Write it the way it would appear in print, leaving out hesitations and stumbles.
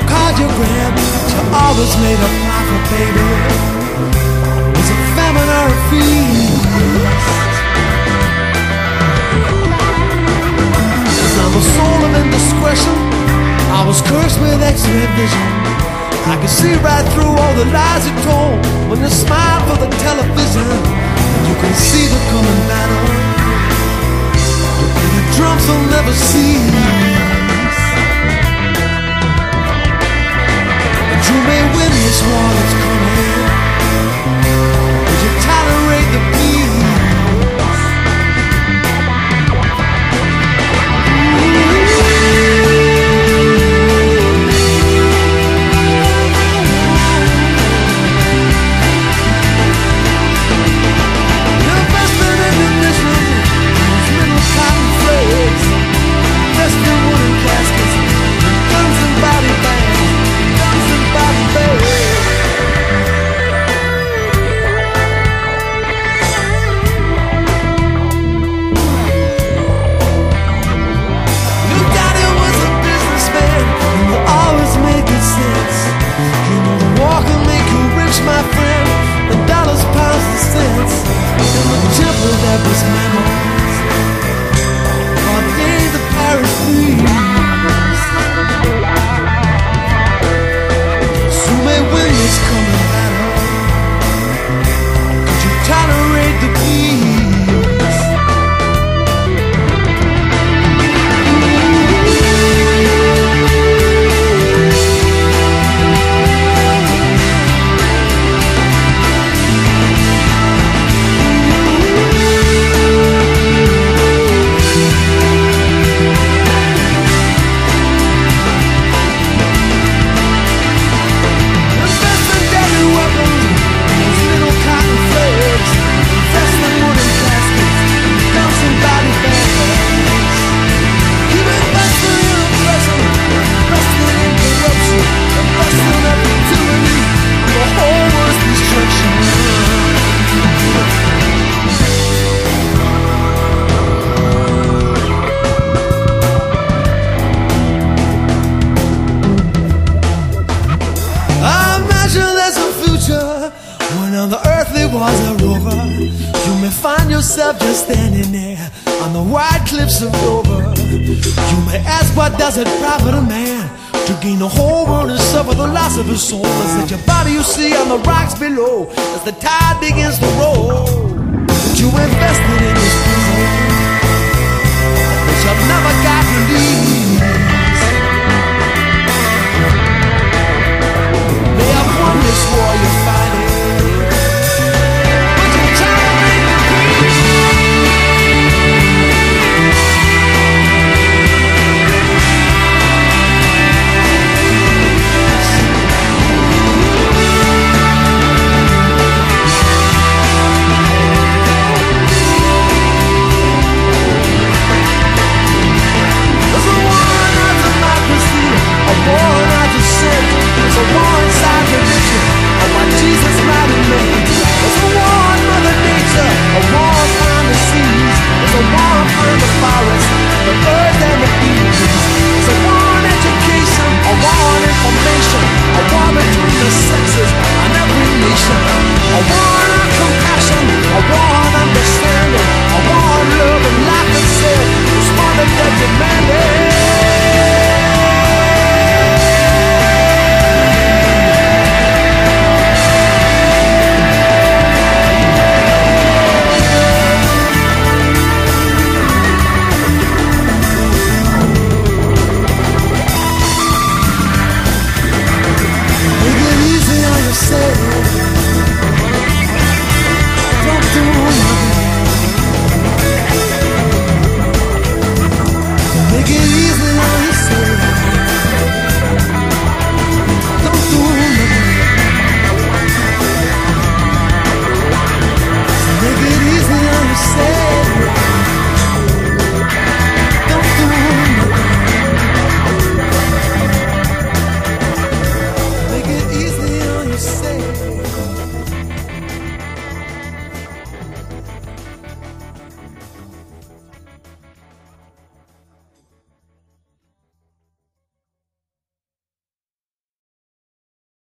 cardiogram, you always made a profit, baby. Was it famine or a feast? As I'm a soul of indiscretion, I was cursed with X-ray vision. I could see right through all the lies you told when you smiled for the television. You can see the coming battle, and the drums will never cease. You may win this war that's coming, would you tolerate the peace? Investment in ammunition, those little cotton flakes, investment in wooden caskets, and guns and body bags. My friend, the dollars, pounds, and cents, and the temple that was memories, ordained the Paris breeze. So may win this coming battle, could you tolerate the peace? Yourself just standing there on the white cliffs of Dover. You may ask, what does it profit a man to gain the whole world and suffer the loss of his soul? Is that your body you see on the rocks below as the tide begins to roll? But you invested in this prison that you've never got to leave.